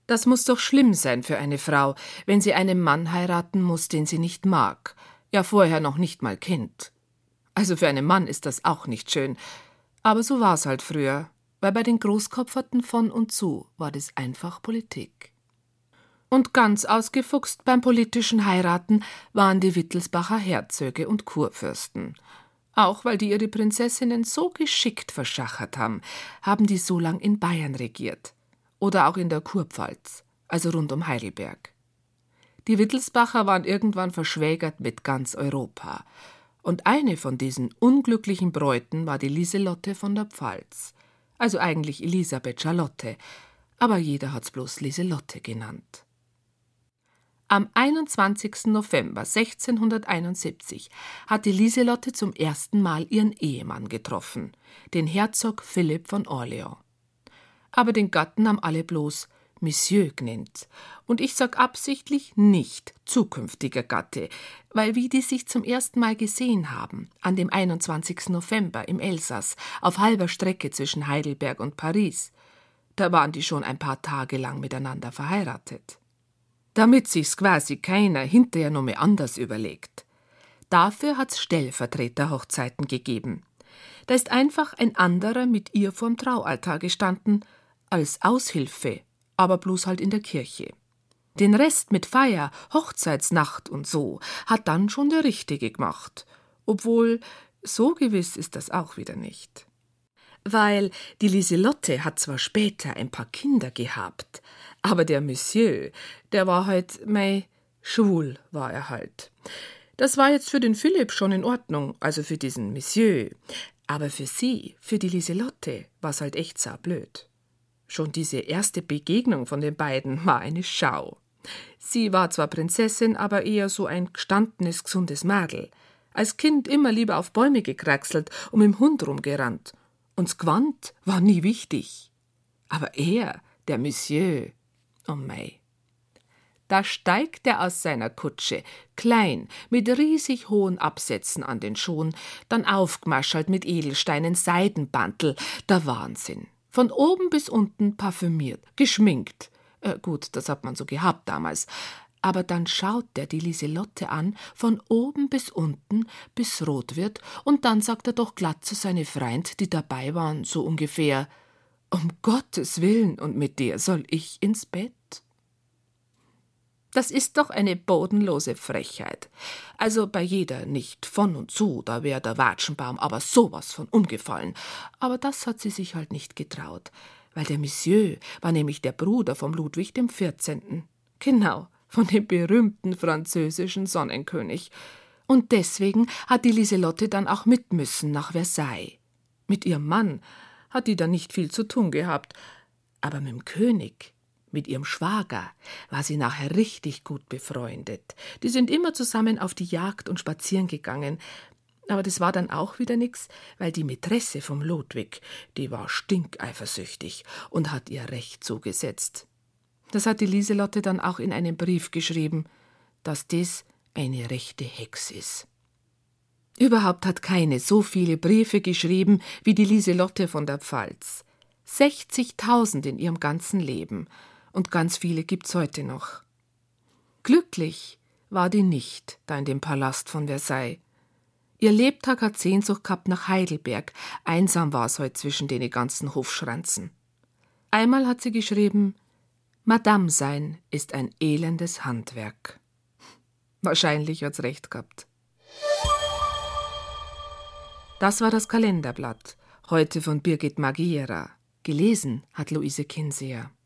Das muss doch schlimm sein für eine Frau, wenn sie einen Mann heiraten muss, den sie nicht mag, ja vorher noch nicht mal kennt. Also für einen Mann ist das auch nicht schön. Aber so war's halt früher, weil bei den Großkopferten von und zu war das einfach Politik. Und ganz ausgefuchst beim politischen Heiraten waren die Wittelsbacher Herzöge und Kurfürsten. Auch weil die ihre Prinzessinnen so geschickt verschachert haben, haben die so lang in Bayern regiert. Oder auch in der Kurpfalz, also rund um Heidelberg. Die Wittelsbacher waren irgendwann verschwägert mit ganz Europa. Und eine von diesen unglücklichen Bräuten war die Lieselotte von der Pfalz. Also eigentlich Elisabeth Charlotte, aber jeder hat's bloß Lieselotte genannt. Am 21. November 1671 hatte Lieselotte zum ersten Mal ihren Ehemann getroffen, den Herzog Philipp von Orleans. Aber den Gatten haben alle bloß Monsieur genannt. Und ich sag absichtlich nicht zukünftiger Gatte, weil wie die sich zum ersten Mal gesehen haben, an dem 21. November im Elsass, auf halber Strecke zwischen Heidelberg und Paris, da waren die schon ein paar Tage lang miteinander verheiratet. Damit sich's quasi keiner hinterher noch mehr anders überlegt. Dafür hat's Stellvertreterhochzeiten gegeben. Da ist einfach ein anderer mit ihr vorm Traualtar gestanden, als Aushilfe, aber bloß halt in der Kirche. Den Rest mit Feier, Hochzeitsnacht und so hat dann schon der Richtige gemacht. Obwohl, so gewiss ist das auch wieder nicht. Weil die Lieselotte hat zwar später ein paar Kinder gehabt, aber der Monsieur, der war halt, schwul war er halt. Das war jetzt für den Philipp schon in Ordnung, also für diesen Monsieur. Aber für sie, für die Lieselotte, war's halt echt saublöd. Schon diese erste Begegnung von den beiden war eine Schau. Sie war zwar Prinzessin, aber eher so ein gestandenes, gesundes Mädel. Als Kind immer lieber auf Bäume gekraxelt und mit dem Hund rumgerannt. Und das Gewand war nie wichtig. Aber er, der Monsieur, oh mei. Da steigt er aus seiner Kutsche, klein, mit riesig hohen Absätzen an den Schuhen, dann aufgemaschelt mit Edelsteinen, Seidenbantel, der Wahnsinn. Von oben bis unten parfümiert, geschminkt. Gut, das hat man so gehabt damals. Aber dann schaut der die Lieselotte an, von oben bis unten, bis rot wird, und dann sagt er doch glatt zu seine Freund, die dabei waren, so ungefähr: Um Gottes Willen, und mit der soll ich ins Bett? Das ist doch eine bodenlose Frechheit. Also bei jeder nicht von und zu, da wär der Watschenbaum aber sowas von umgefallen. Aber das hat sie sich halt nicht getraut, weil der Monsieur war nämlich der Bruder vom Ludwig dem 14. Genau, von dem berühmten französischen Sonnenkönig. Und deswegen hat die Lieselotte dann auch mit müssen nach Versailles. Mit ihrem Mann hat die dann nicht viel zu tun gehabt, aber mit dem König, mit ihrem Schwager, war sie nachher richtig gut befreundet. Die sind immer zusammen auf die Jagd und spazieren gegangen. Aber das war dann auch wieder nix, weil die Mätresse vom Ludwig, die war stinkeifersüchtig und hat ihr Recht zugesetzt. Das hat die Lieselotte dann auch in einem Brief geschrieben, dass das eine rechte Hex ist. Überhaupt hat keine so viele Briefe geschrieben wie die Lieselotte von der Pfalz. 60.000 in ihrem ganzen Leben. Und ganz viele gibt's heute noch. Glücklich war die nicht da in dem Palast von Versailles. Ihr Lebtag hat Sehnsucht gehabt nach Heidelberg. Einsam war's heut zwischen den ganzen Hofschranzen. Einmal hat sie geschrieben: Madame sein ist ein elendes Handwerk. Wahrscheinlich hat's recht gehabt. Das war das Kalenderblatt, heute von Birgit Magiera. Gelesen hat Luise Kinseher.